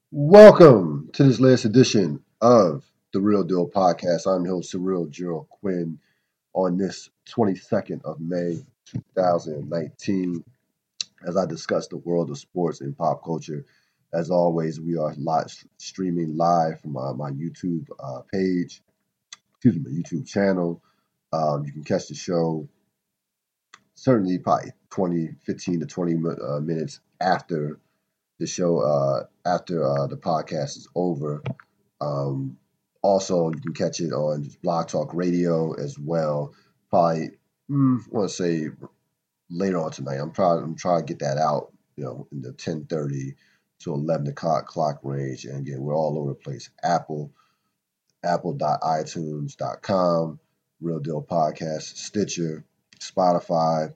Welcome to this latest edition of the Real Deal Podcast. I'm your host, Cyril Gerald Quinn, on this 22nd of May, 2019, as I discuss the world of sports and pop culture. As always, we are streaming live from my YouTube page, my YouTube channel. You can catch the show certainly probably 15 to 20 minutes after the show, after the podcast is over. Um, Also, you can catch it on Blog Talk Radio as well. Probably, I want to say later on tonight. I'm trying to get that out, in the 10:30 to 11 o'clock range. And again, we're all over the place. Apple.itunes.com, Real Deal Podcast, Stitcher, Spotify.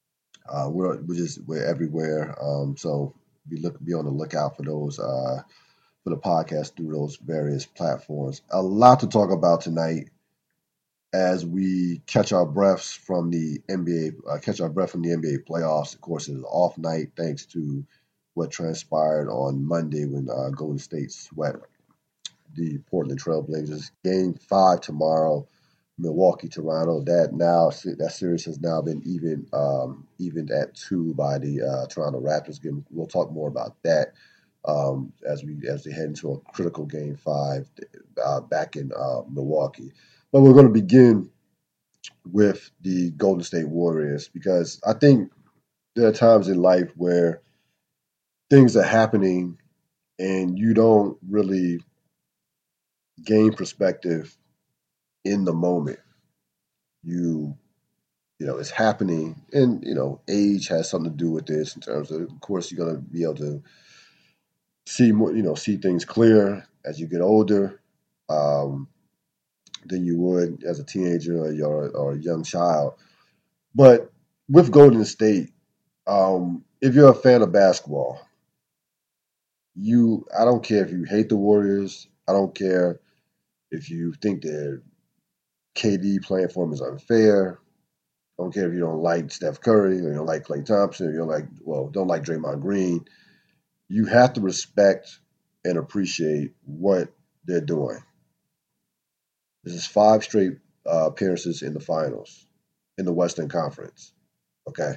We're everywhere. So be on the lookout for those. For the podcast through those various platforms. A lot to talk about tonight as we catch our breaths from the NBA playoffs. Of course, it's an off night thanks to what transpired on Monday when Golden State swept the Portland Trailblazers. Game 5 tomorrow, Milwaukee, Toronto. That series has now been evened at 2 by the Toronto Raptors. Again, we'll talk more about that as they head into a critical Game 5 back in Milwaukee. But we're going to begin with the Golden State Warriors because I think there are times in life where things are happening and you don't really gain perspective in the moment. It's happening, and age has something to do with this in terms of course, you're going to be able to see more, see things clear as you get older. Um, than you would as a teenager or a young child. But with Golden State, if you're a fan of basketball, I don't care if you hate the Warriors. I don't care if you think that KD playing for them is unfair. I don't care if you don't like Steph Curry or you don't like Klay Thompson or don't like Draymond Green. You have to respect and appreciate what they're doing. This is 5 straight appearances in the finals in the Western Conference. Okay.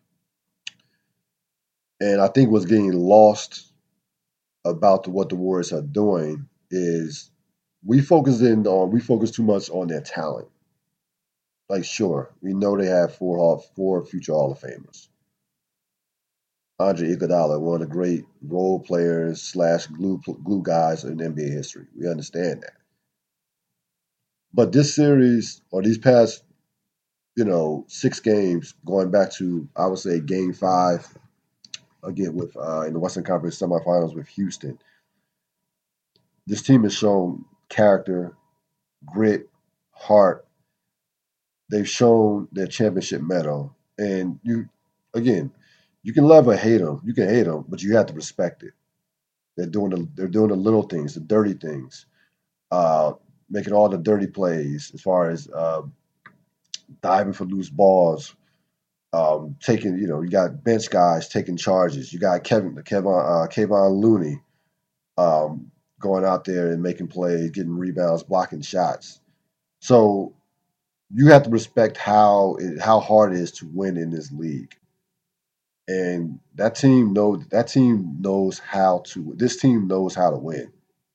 And I think what's getting lost about what the Warriors are doing is we focus too much on their talent. Like, sure, we know they have four future Hall of Famers. Andre Iguodala, one of the great role players / glue guys in NBA history. We understand that. But this series, or these past, 6 games, going back to, I would say, Game 5, again, with in the Western Conference semifinals with Houston, this team has shown character, grit, heart. They've shown their championship medal, and you can love or hate them. You can hate them, but you have to respect it. They're doing the little things, the dirty things, uh, making all the dirty plays as far as diving for loose balls, taking. You got bench guys taking charges. You got Kevon Looney, going out there and making plays, getting rebounds, blocking shots. So you have to respect how hard it is to win in this league. And that team knows how to this team knows how to win.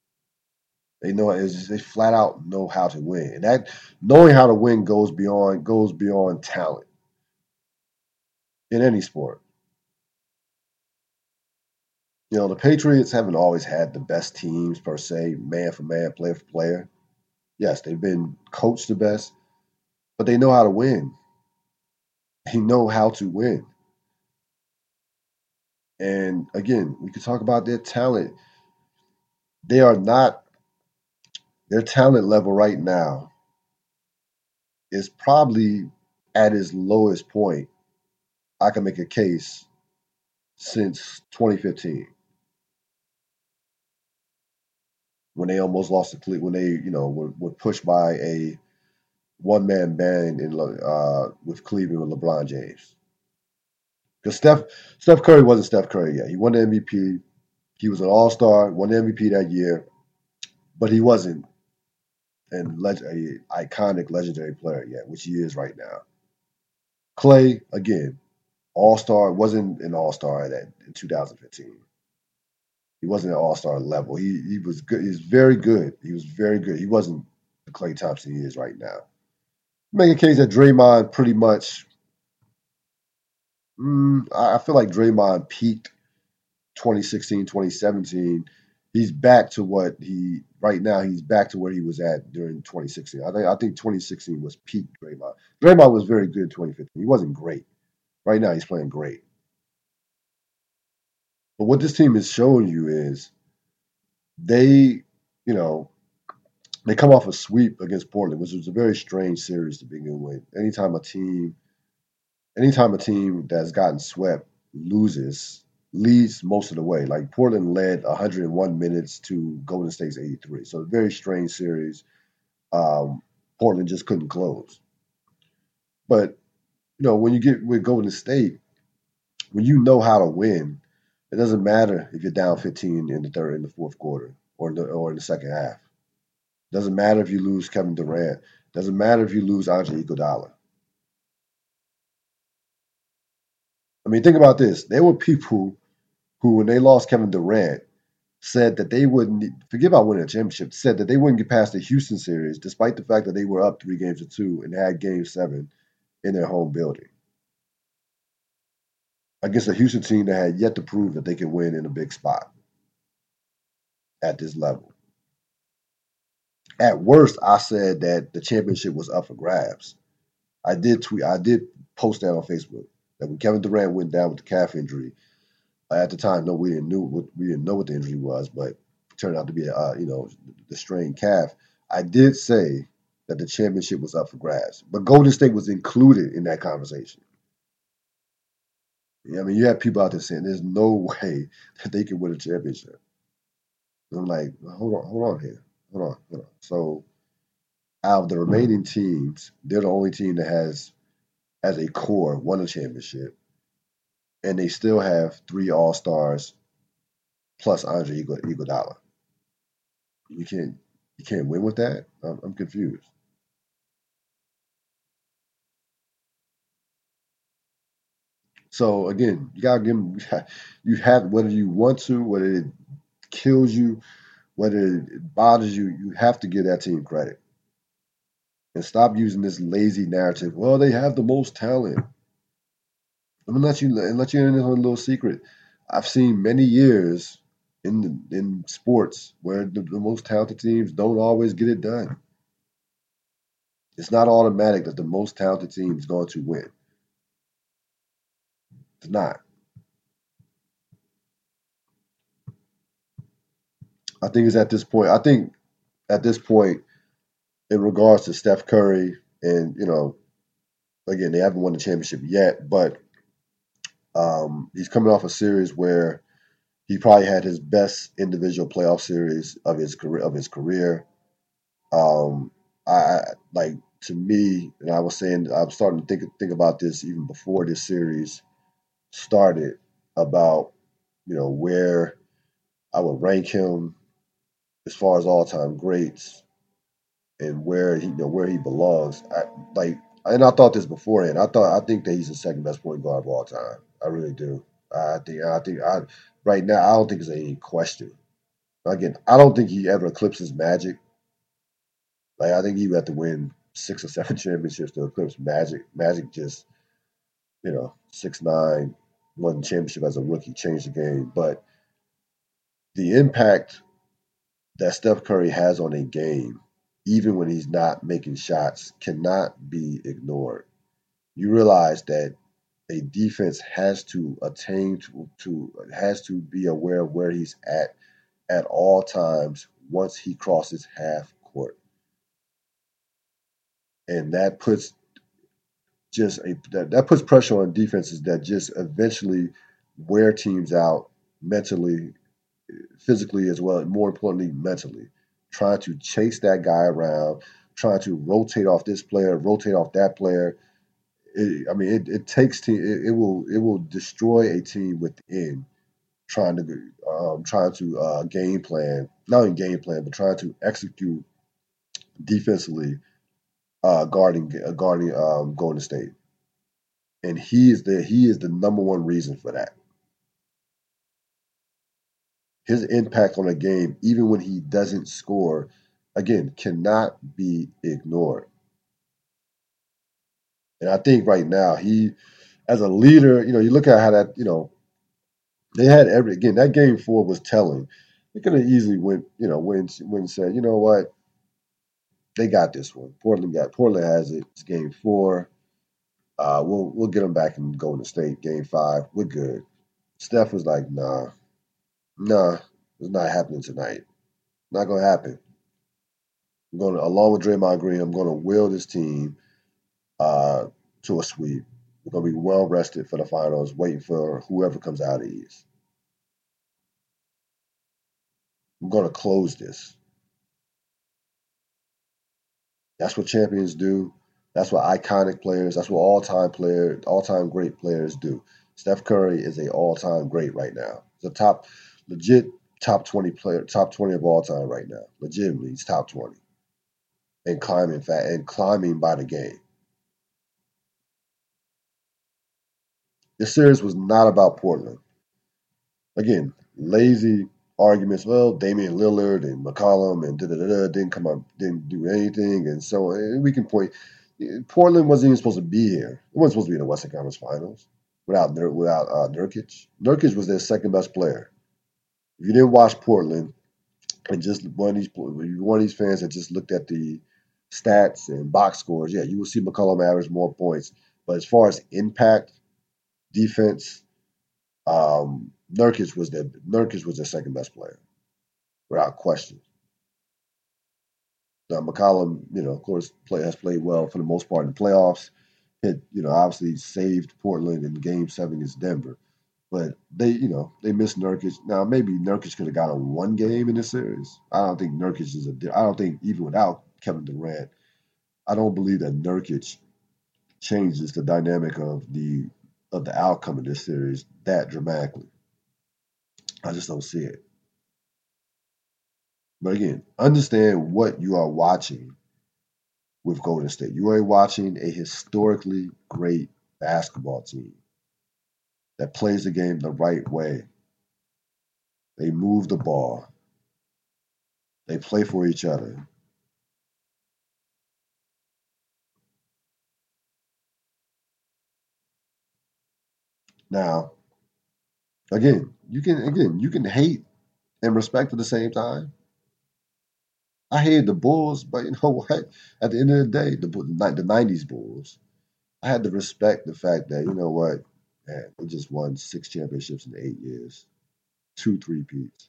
They flat out know how to win. And that knowing how to win goes beyond talent in any sport. The Patriots haven't always had the best teams per se, man for man, player for player. Yes, they've been coached the best, but they know how to win. They know how to win. And again, we could talk about their talent. They are not their talent level right now is probably at its lowest point. I can make a case since 2015 when they almost lost to Cleveland, when they were pushed by a one man band with Cleveland with LeBron James. Because Steph Curry wasn't Steph Curry yet. He won the MVP. He was an all-star, won the MVP that year, but he wasn't a iconic, legendary player yet, which he is right now. Clay, again, all-star, wasn't an all-star in 2015. He wasn't an all-star level. He was good. He was very good. He was very good. He wasn't the Clay Thompson he is right now. Make a case that Draymond pretty much. I feel like Draymond peaked 2016, 2017. He's back to what he right now. He's back to where he was at during 2016. I think 2016 was peak Draymond. Draymond was very good in 2015. He wasn't great. Right now, he's playing great. But what this team is showing you is they, you know, they come off a sweep against Portland, which was a very strange series to begin with. Anytime a team that's gotten swept loses, leads most of the way. Like Portland led 101 minutes to Golden State's 83. So a very strange series. Portland just couldn't close. But when you get with Golden State, when you know how to win, it doesn't matter if you're down 15 in the fourth quarter, or in the second half. It doesn't matter if you lose Kevin Durant. It doesn't matter if you lose Andre Iguodala. I mean, think about this. There were people who, when they lost Kevin Durant, said that they wouldn't forget about winning a championship. Said that they wouldn't get past the Houston series, despite the fact that they were up 3-2 and had Game 7 in their home building against a Houston team that had yet to prove that they could win in a big spot at this level. At worst, I said that the championship was up for grabs. I did post that on Facebook that when Kevin Durant went down with the calf injury, at the time, no, we didn't know what the injury was, but it turned out to be the strained calf. I did say that the championship was up for grabs, but Golden State was included in that conversation. I mean, you have people out there saying there's no way that they can win a championship. And I'm like, hold on here, hold on. So, out of the remaining teams, they're the only team that has, as a core, won a championship, and they still have 3 All Stars plus Andre Iguodala. You can't win with that. I'm confused. So again, you gotta give them. You have, whether you want to, whether it kills you, whether it bothers you, you have to give that team credit and stop using this lazy narrative. Well, they have the most talent. I'm gonna let you in on a little secret. I've seen many years in sports where the most talented teams don't always get it done. It's not automatic that the most talented team is going to win. It's not. I think it's at this point. I think at this point, in regards to Steph Curry, and again, they haven't won the championship yet, but he's coming off a series where he probably had his best individual playoff series of his career. Um, like, to me, and I was saying, I was starting to think about this even before this series started, about where I would rank him as far as all time greats, and where he belongs. And I thought this beforehand. I think that he's the second best point guard of all time. I really do. I right now, I don't think there's any question. Again, I don't think he ever eclipses Magic. Like, I think he would have to win 6 or 7 championships to eclipse Magic. Magic just 6'9", won the championship as a rookie, changed the game. But the impact that Steph Curry has on a game, even when he's not making shots, cannot be ignored. You realize that a defense has to attain has to be aware of where he's at all times once he crosses half court, and that puts that puts pressure on defenses that just eventually wear teams out mentally, physically as well, and more importantly, mentally. Trying to chase that guy around, trying to rotate off this player, rotate off that player. It takes team. It will destroy a team within trying to game plan, not even game plan, but trying to execute defensively, guarding Golden State, and he is the number one reason for that. His impact on a game, even when he doesn't score, again, cannot be ignored. And I think right now as a leader, you look at how that, they had again, that game 4 was telling. They could have easily went and said, you know what, they got this one. Portland has it. It's game 4. We'll get them back in Golden State. Game 5, we're good. Steph was like, nah, it's not happening tonight. Not gonna happen. I'm going to, along with Draymond Green, I'm going to will this team uh, to a sweep. We're going to be well rested for the finals, waiting for whoever comes out of the East. I'm going to close this. That's what champions do. That's what iconic players, that's what all-time great players do. Steph Curry is a all-time great right now. He's a legit top 20 player, top 20 of all time right now. Legitimately, he's top 20 and climbing by the game. This series was not about Portland. Again, lazy arguments. Well, Damian Lillard and McCollum and didn't do anything, and so we can point. Portland wasn't even supposed to be here. It wasn't supposed to be in the Western Conference Finals without Nurkic. Nurkic was their second best player. If you didn't watch Portland and just one of these fans that just looked at the stats and box scores, yeah, you will see McCollum average more points. But as far as impact, defense, Nurkic was their second best player, without question. Now McCollum, of course, has played well for the most part in the playoffs. Obviously saved Portland in Game 7 against Denver, but they missed Nurkic. Now maybe Nurkic could have got on one game in this series. I don't think Nurkic is I don't think even without Kevin Durant, I don't believe that Nurkic changes the dynamic of the outcome of this series that dramatically. I just don't see it. But again, understand what you are watching with Golden State. You are watching a historically great basketball team that plays the game the right way. They move the ball. They play for each other. Now, you can hate and respect at the same time. I hated the Bulls, but you know what? At the end of the day, the '90s Bulls, I had to respect the fact that you know what, man, they just won 6 championships in 8 years, 2 3-peats.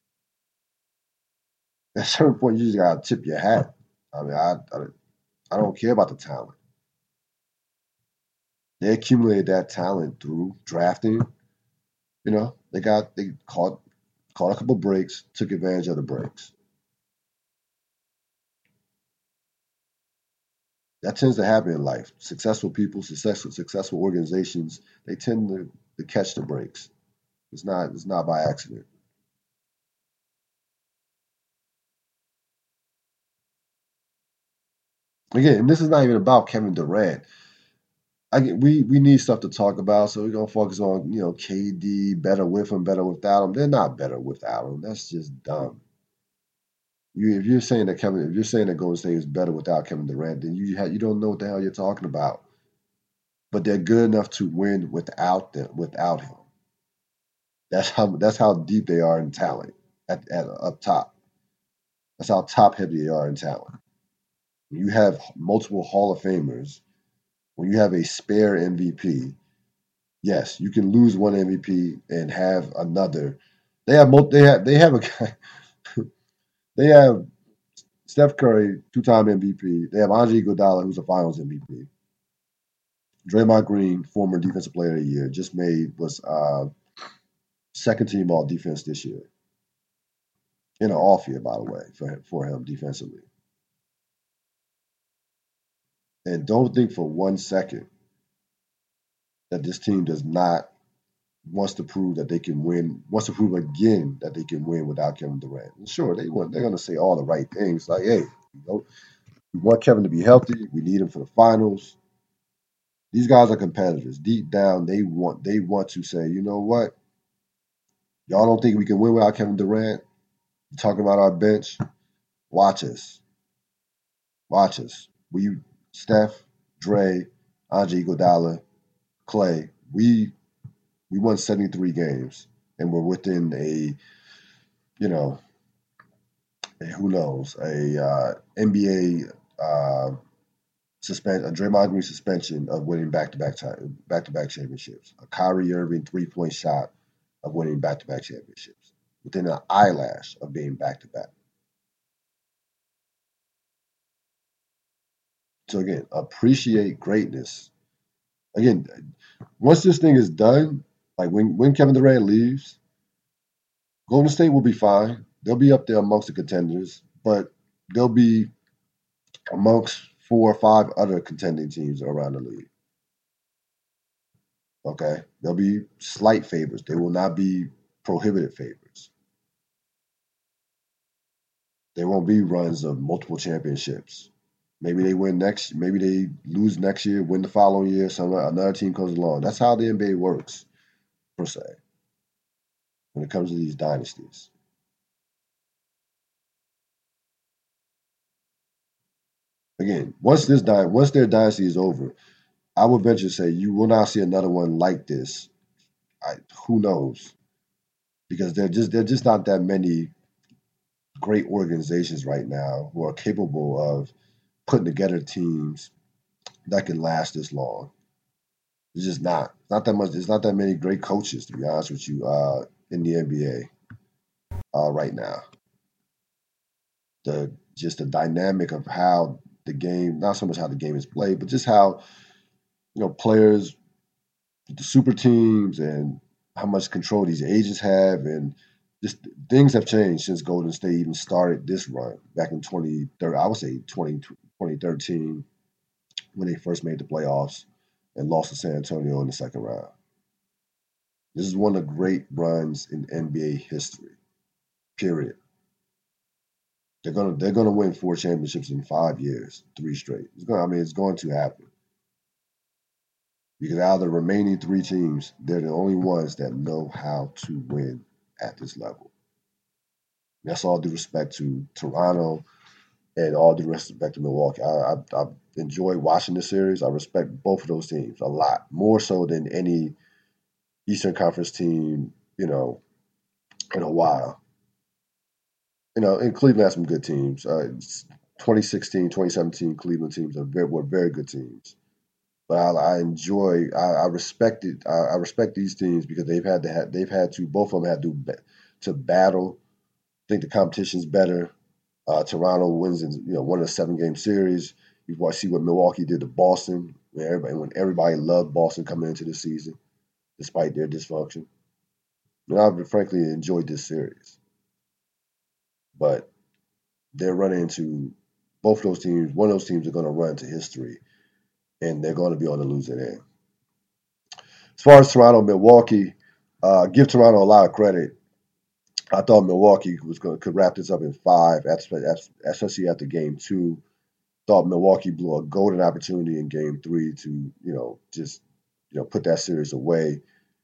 At a certain point, you just gotta tip your hat. I mean, I don't care about the talent. They accumulated that talent through drafting. They caught a couple breaks, took advantage of the breaks. That tends to happen in life. Successful people, successful organizations, they tend to catch the breaks. It's not by accident. Again, and this is not even about Kevin Durant. We need stuff to talk about, so we're gonna focus on KD, better with him, better without him. They're not better without him. That's just dumb. If you're saying that Golden State is better without Kevin Durant, then you don't know what the hell you're talking about. But they're good enough to win without him. That's how deep they are in talent at up top. That's how top heavy they are in talent. When you have multiple Hall of Famers, when you have a spare MVP, yes, you can lose one MVP and have another. They have a guy. They have Steph Curry, 2-time MVP. They have Andre Iguodala, who's a Finals MVP. Draymond Green, former Defensive Player of the Year, was second team All Defense this year. In an off year, by the way, for him defensively. And don't think for 1 second that this team does not wants to prove that they can win, wants to prove again that they can win without Kevin Durant. And sure, they're going to say all the right things like, hey, we want Kevin to be healthy. We need him for the finals. These guys are competitors. Deep down, they want to say, you know what? Y'all don't think we can win without Kevin Durant? You're talking about our bench? Watch us. Watch us. Steph, Dre, Andre Iguodala, Clay. We won 73 games, and we're within you know, who knows, NBA a Draymond Green suspension of winning back-to-back championships. A Kyrie Irving 3-point shot of winning back-to-back championships within an eyelash of being back-to-back. So again, appreciate greatness. Again, once this thing is done, like when Kevin Durant leaves, Golden State will be fine. They'll be up there amongst the contenders, but they'll be amongst 4 or 5 other contending teams around the league. Okay, they'll be slight favorites. They will not be prohibitive favorites. There won't be runs of multiple championships. Maybe they win next. Maybe they lose next year, win the following year. Another team comes along. That's how the NBA works, per se, when it comes to these dynasties. Again, once their dynasty is over, I would venture to say you will not see another one like this. Who knows? Because they're just not that many great organizations right now who are capable of putting together teams that can last this long. It's just not that much. There's not that many great coaches, to be honest with you, in the NBA right now. The dynamic of how the game, not so much how the game is played, but just how players, the super teams, and how much control these agents have, and just things have changed since Golden State even started this run back in 2013. I would say 2013 when they first made the playoffs and lost to San Antonio in the second round. This is one of the great runs in NBA history. Period. They're gonna win 4 championships in 5 years, 3 straight. It's going to happen because out of the remaining 3 teams, they're the only ones that know how to win at this level. That's all due respect to Toronto and all due respect to Milwaukee. I enjoy watching the series. I respect both of those teams a lot, more so than any Eastern Conference team, in a while. And Cleveland has some good teams. 2016, 2017 Cleveland teams were very good teams. But I respect it. I respect these teams because both of them had to battle. I think the competition's better. Toronto wins one of the 7-game series. You see what Milwaukee did to Boston when everybody loved Boston coming into the season, despite their dysfunction. I frankly enjoyed this series, but they're running into both those teams. One of those teams are going to run into history, and they're going to be on the losing end. As far as Toronto, Milwaukee, give Toronto a lot of credit. I thought Milwaukee could wrap this up in 5, especially after Game 2. Thought Milwaukee blew a golden opportunity in Game 3 to just put that series away.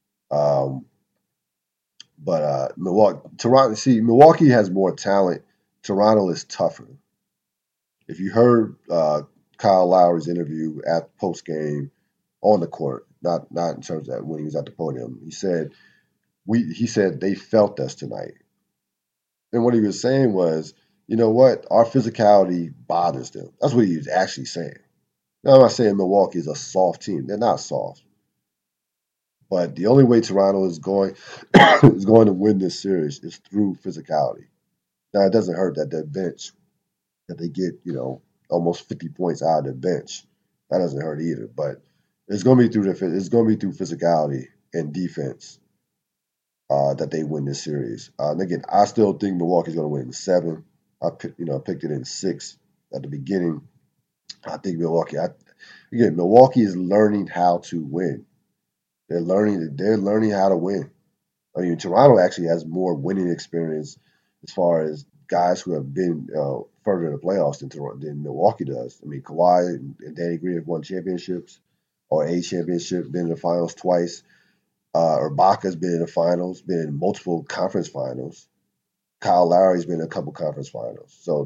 But Milwaukee has more talent. Toronto is tougher. If you heard Kyle Lowry's interview at post game on the court, not in terms of that when he was at the podium, he said they felt us tonight. And what he was saying was, you know what, our physicality bothers them. That's what he was actually saying. Now, I'm not saying Milwaukee is a soft team. They're not soft. But the only way Toronto is going to win this series is through physicality. Now, it doesn't hurt that their bench, that they get, almost 50 points out of their bench. That doesn't hurt either. But it's going to be through physicality and defense that they win this series. And again, I still think Milwaukee's going to win in 7. I picked it in 6 at the beginning. I think Milwaukee is learning how to win. They're learning how to win. I mean, Toronto actually has more winning experience as far as guys who have been further in the playoffs than Milwaukee does. I mean, Kawhi and Danny Green have won championships or a championship, been in the finals twice. Ibaka's been in the finals, been in multiple conference finals. Kyle Lowry's been in a couple conference finals. So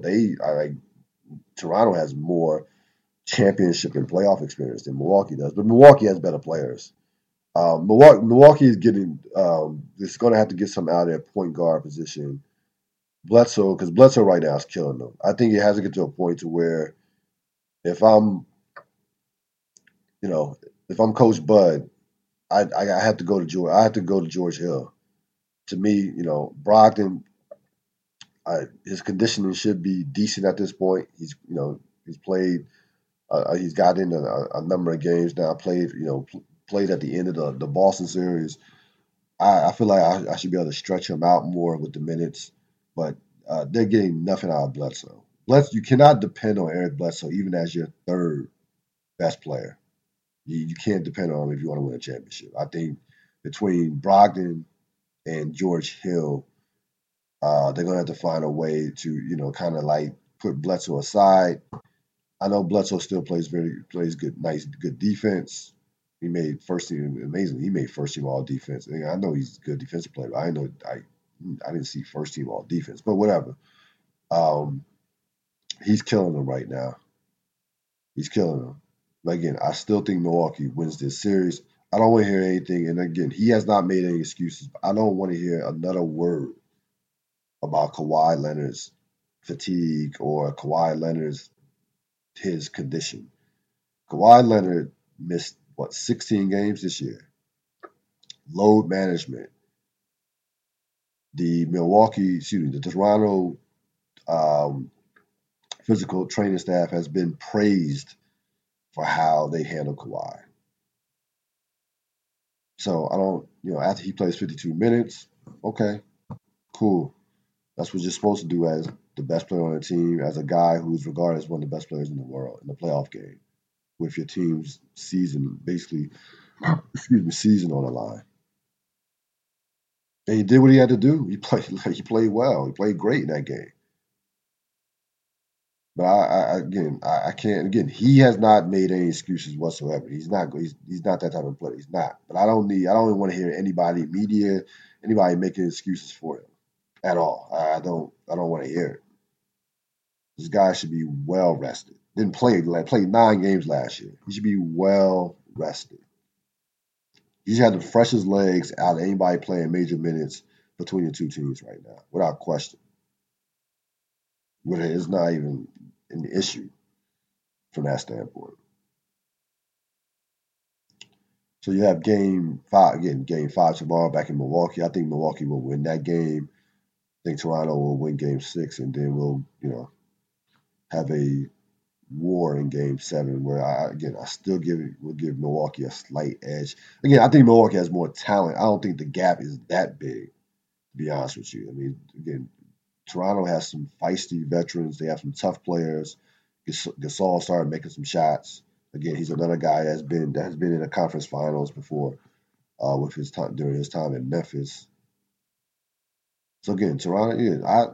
Toronto has more championship and playoff experience than Milwaukee does, but Milwaukee has better players. Milwaukee is getting is going to have to get some out of their point guard position. Bledsoe, because Bledsoe right now is killing them. I think it has to get to a point to where if I'm, you know, if I'm Coach Bud, I have to go to George. I have to go to George Hill. To me, Brogdon, his conditioning should be decent at this point. He's played. He's got in a number of games now. Played at the end of the Boston series. I feel like I should be able to stretch him out more with the minutes, but they're getting nothing out of Bledsoe. You cannot depend on Eric Bledsoe even as your third best player. You can't depend on him if you want to win a championship. I think between Brogdon and George Hill, they're gonna have to find a way to kind of like put Bledsoe aside. I know Bledsoe still plays good defense. He made first team amazing. He made first team all defense. I know he's a good defensive player, but I didn't see first team all defense. But whatever. Um, he's killing them right now. He's killing them. But again, I still think Milwaukee wins this series. I don't want to hear anything. And again, he has not made any excuses. I don't want to hear another word about Kawhi Leonard's fatigue or Kawhi Leonard's his condition. Kawhi Leonard missed 16 games this year. Load management. The Toronto physical training staff has been praised for how they handle Kawhi. So I don't, after he plays 52 minutes, okay, cool. That's what you're supposed to do as the best player on the team, as a guy who's regarded as one of the best players in the world in the playoff game, with your team's season basically, season on the line. And he did what he had to do. He played well. He played great in that game. But I can't. Again, he has not made any excuses whatsoever. He's not. He's not that type of player. He's not. But I don't want to hear anybody making excuses for him at all. I don't want to hear it. This guy should be well rested. Didn't played 9 games last year. He should be well rested. He's had the freshest legs out of anybody playing major minutes between the two teams right now, without question. It's not even an issue from that standpoint. So you have game 5 again, game 5 tomorrow back in Milwaukee. I think Milwaukee will win that game. I think Toronto will win game 6, and then we'll, have a war in game 7 where I still will give Milwaukee a slight edge. Again, I think Milwaukee has more talent. I don't think the gap is that big, to be honest with you. I mean, again, Toronto has some feisty veterans. They have some tough players. Gasol started making some shots. Again, he's another guy that has been in the conference finals before, with his time during his time in Memphis. So again, Toronto. Yeah,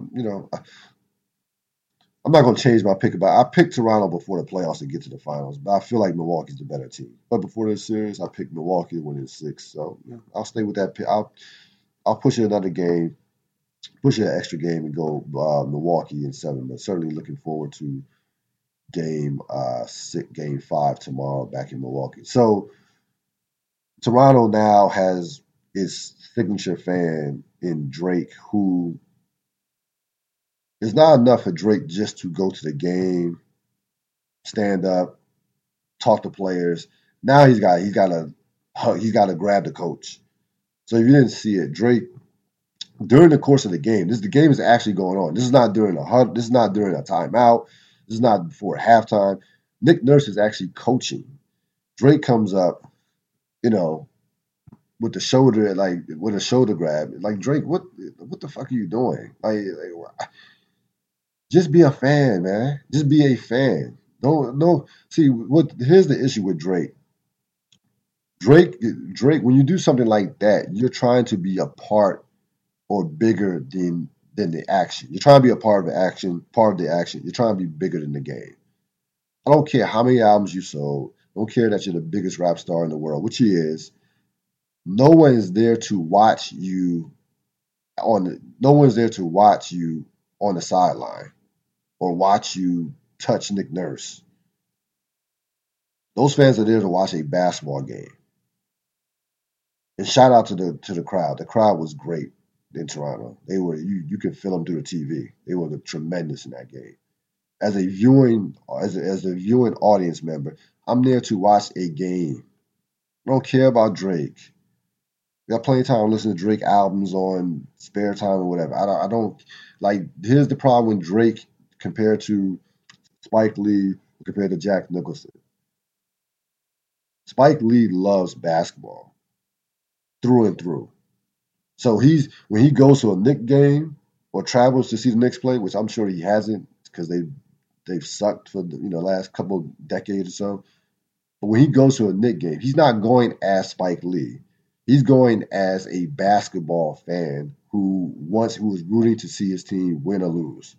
I'm not going to change my pick. I picked Toronto before the playoffs to get to the finals, but I feel like Milwaukee's the better team. But before this series, I picked Milwaukee to win in 6. So I'll stay with that pick. I'll push it another game, push it an extra game, and go Milwaukee in 7. But certainly looking forward to game 5 tomorrow back in Milwaukee. So Toronto now has its signature fan in Drake, who is not enough for Drake just to go to the game, stand up, talk to players. Now he's got to grab the coach. So if you didn't see it, Drake during the course of the game, the game is actually going on. This is not during this is not during a timeout. This is not before halftime. Nick Nurse is actually coaching. Drake comes up, with a shoulder grab. Like, Drake, what the fuck are you doing? Just be a fan, man. Just be a fan. Don't see here's the issue with Drake. Drake, Drake, when you do something like that, you're trying to be a part or bigger than the action. You're trying to be a part of the action, part of the action. You're trying to be bigger than the game. I don't care how many albums you sold. I don't care that you're the biggest rap star in the world, which he is. No one is there to watch you no one's there to watch you on the sideline or watch you touch Nick Nurse. Those fans are there to watch a basketball game. And shout out to the crowd. The crowd was great in Toronto. They were you could feel them through the TV. They were tremendous in that game. As a viewing audience member, I'm there to watch a game. I don't care about Drake. We got plenty of time to listen to Drake albums on spare time or whatever. I don't like. Here's the problem with Drake compared to Spike Lee, compared to Jack Nicholson. Spike Lee loves basketball through and through. So when he goes to a Knicks game or travels to see the Knicks play, which I'm sure he hasn't because they've sucked for the last couple of decades or so. But when he goes to a Knicks game, he's not going as Spike Lee. He's going as a basketball fan who was rooting to see his team win or lose.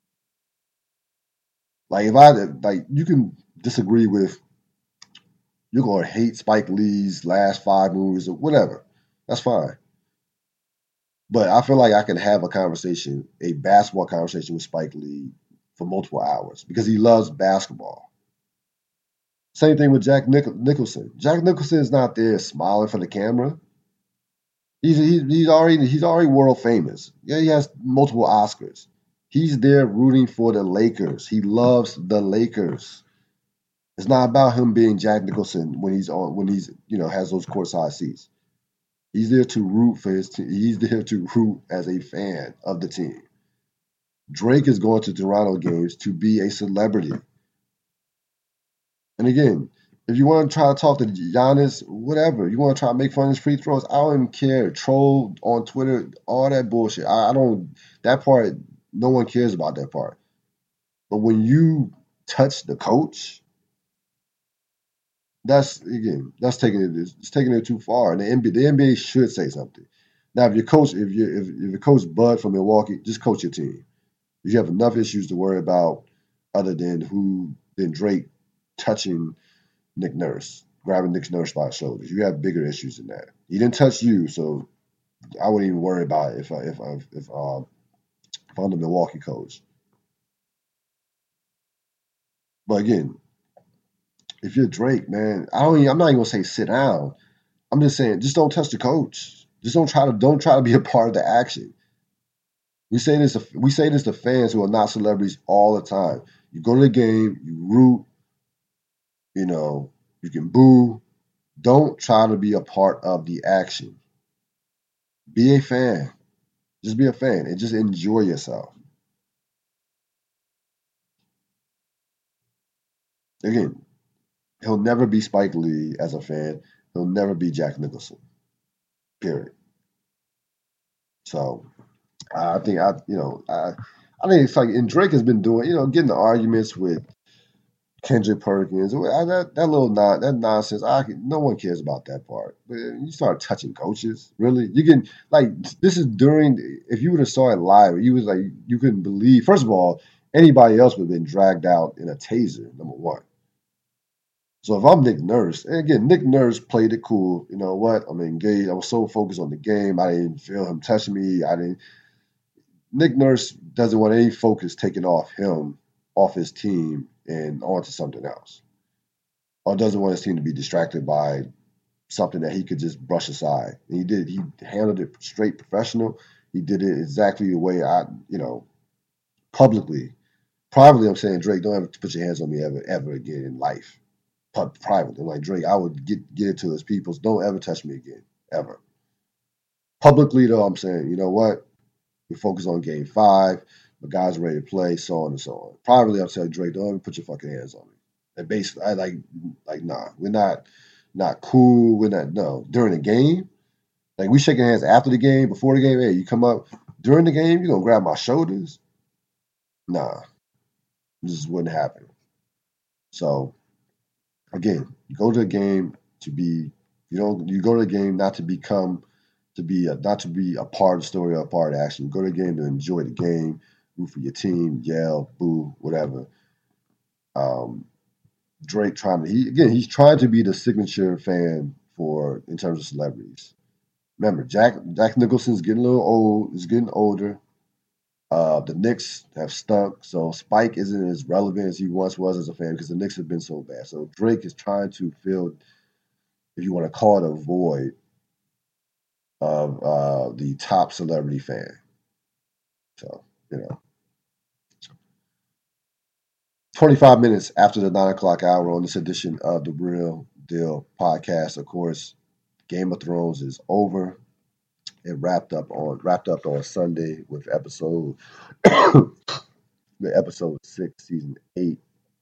Like you can disagree with, you're gonna hate Spike Lee's last 5 movies or whatever. That's fine. But I feel like I can have a basketball conversation with Spike Lee for multiple hours because he loves basketball. Same thing with Jack Nicholson. Jack Nicholson is not there smiling for the camera. He's already world famous. Yeah, he has multiple Oscars. He's there rooting for the Lakers. He loves the Lakers. It's not about him being Jack Nicholson when he's has those courtside seats. He's there to root for his team. He's there to root as a fan of the team. Drake is going to Toronto games to be a celebrity. And again, if you want to try to talk to Giannis, whatever, you want to try to make fun of his free throws, I don't even care. Troll on Twitter, all that bullshit. I don't, that part, no one cares about that part. But when you touch the coach, that's taking it too far. And the NBA should say something. Now, if your coach Bud from Milwaukee, just coach your team. You have enough issues to worry about other than Drake touching Nick Nurse, grabbing Nick Nurse by the shoulders. You have bigger issues than that. He didn't touch you, so I wouldn't even worry about it if I'm the Milwaukee coach. But again, if you're Drake, man, I'm not even gonna say sit down. I'm just saying, just don't touch the coach. Just don't try to be a part of the action. We say this to fans who are not celebrities all the time. You go to the game, you root, you can boo. Don't try to be a part of the action. Be a fan. Just be a fan and just enjoy yourself. Again, he'll never be Spike Lee as a fan. He'll never be Jack Nicholson. Period. So I think I think it's like, and Drake has been doing, getting the arguments with Kendrick Perkins, that nonsense. No one cares about that part. But you start touching coaches, really? You can this is during. If you would have saw it live, you couldn't believe. First of all, anybody else would have been dragged out in a taser. Number one. So if I'm Nick Nurse, and again, Nick Nurse played it cool. You know what? I'm engaged. I was so focused on the game. I didn't feel him touching me. I didn't. Nick Nurse doesn't want any focus taken off him, off his team, and onto something else. Or doesn't want his team to be distracted by something that he could just brush aside. And he did. He handled it straight professional. He did it exactly the way publicly. Privately, I'm saying, Drake, don't ever put your hands on me ever again in life. Privately, like, Drake, I would get it to his peoples. Don't ever touch me again, ever. Publicly, though, I'm saying, you know what? We focus on game 5. The guys are ready to play, so on and so on. Privately, I'm saying, Drake, don't ever put your fucking hands on me. And basically, I nah, we're not cool. We're not, no. During the game, like, we shaking hands after the game, before the game. Hey, you come up during the game, you gonna grab my shoulders? Nah, this wouldn't happen. So, again, you go to a game to be You go to the game not to become not to be a part of the story or a part of the action. You go to the game to enjoy the game, root for your team, yell, boo, whatever. Drake he's trying to be the signature fan for in terms of celebrities. Remember, Jack Nicholson's getting a little old. He's getting older. The Knicks have stunk, so Spike isn't as relevant as he once was as a fan because the Knicks have been so bad. So Drake is trying to fill, if you want to call it a void, of the top celebrity fan. So, 25 minutes after the 9 o'clock hour on this edition of the Real Deal podcast, of course, Game of Thrones is over. It wrapped up on Sunday with episode 6, season 8.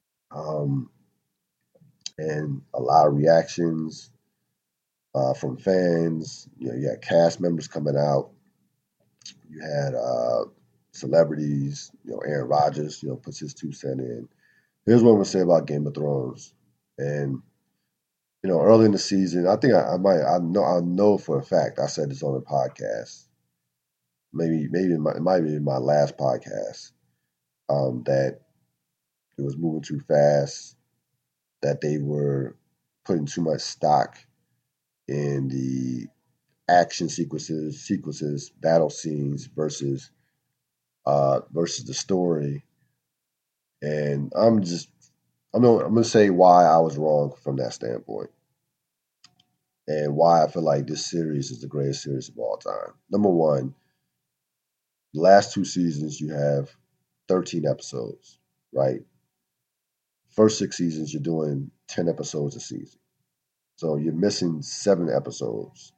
And a lot of reactions from fans. You had cast members coming out. You had celebrities. Aaron Rodgers, puts his 2 cents in. Here's what I'm gonna say about Game of Thrones. And early in the season, I think I know for a fact I said this on the podcast. Maybe it might be my last podcast. That it was moving too fast. That they were putting too much stock in the action sequences, battle scenes versus the story. And I'm gonna say why I was wrong from that standpoint, and why I feel like this series is the greatest series of all time. Number one, the last 2 seasons you have 13 episodes, right? First 6 seasons you're doing 10 episodes a season, so you're missing 7 episodes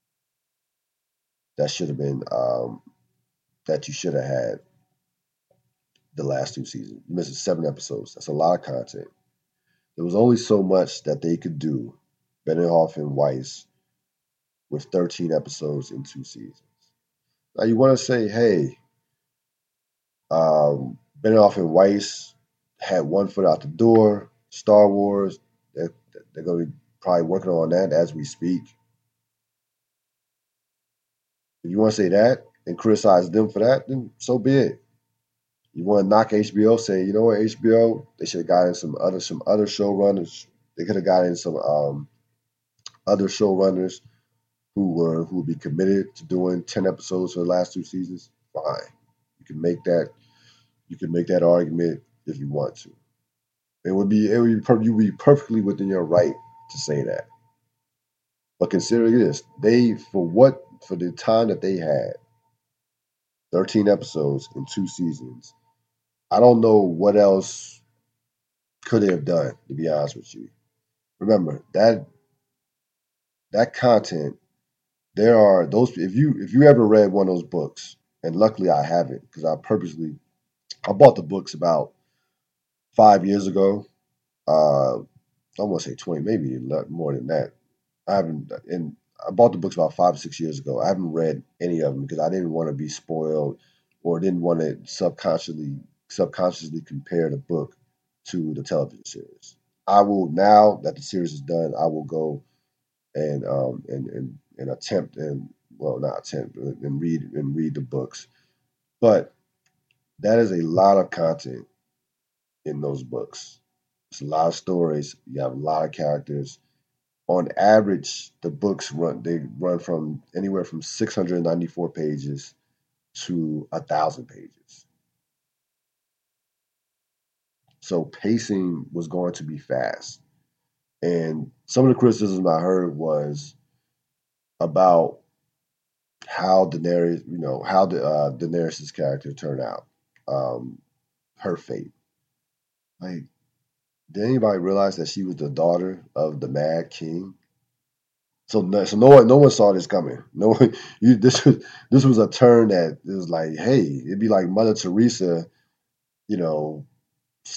that should have been that you should have had the last 2 seasons. You're missing 7 episodes. That's a lot of content. There was only so much that they could do, Benioff and Weiss, with 13 episodes in 2 seasons. Now you want to say, hey, Benioff and Weiss had one foot out the door. Star Wars, they're going to be probably working on that as we speak. If you want to say that and criticize them for that, then so be it. You want to knock HBO, say, you know what, HBO, they should have gotten some other showrunners. They could have gotten some other showrunners who would be committed to doing 10 episodes for the last 2 seasons. Fine, you can make that argument if you want to. It would be perfectly within your right to say that. But consider this: for the time that they had, 13 episodes in 2 seasons. I don't know what else could they have done, to be honest with you. Remember that content. There are those. If you ever read one of those books, and luckily I haven't, because I bought the books about 5 years ago. I want to say 20, maybe a lot more than that. I bought the books about 5 or 6 years ago. I haven't read any of them because I didn't want to be spoiled, or didn't want to subconsciously compare the book to the television series. I will, now that the series is done, I will go and attempt, and well, not attempt, and read the books. But that is a lot of content in those books. It's a lot of stories. You have a lot of characters. On average, the books run from anywhere from 694 pages to 1,000 pages. So pacing was going to be fast. And some of the criticism I heard was about how Daenerys, Daenerys' character turned out, her fate. Like, did anybody realize that she was the daughter of the Mad King? So no one saw this coming. No one, this was a turn that it was like, hey, it'd be like Mother Teresa,